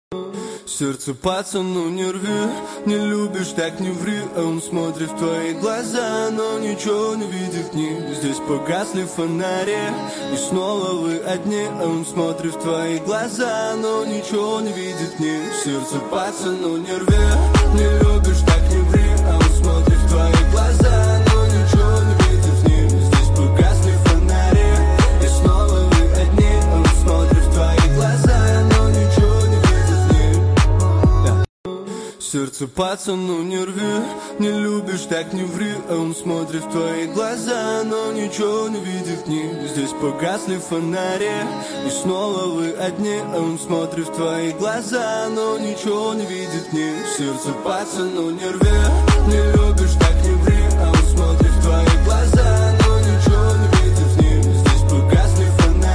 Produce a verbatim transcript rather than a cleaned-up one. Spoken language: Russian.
Сердце пацану не рви, не любишь, так не ври. А он смотрит в твои глаза, но ничего не видит в них. Здесь погасли фонари, и снова вы одни. А он смотрит в твои глаза, но ничего не видит в них. Сердце пацану не рви, не любишь, так не ври. А он смотрит в твои глаза, но ничего не видит в них. Здесь погасли фонари, и снова вы одни. А он смотрит в твои глаза, но ничего не видит в них. Сердце пацану не рви, не любишь, так не ври. А он смотрит в твои глаза, но ничего не видит в них. Здесь погасли фонари, и снова вы одни. А он смотрит в твои глаза, но ничего не видит в них. Сердце пацану не рви, не любишь.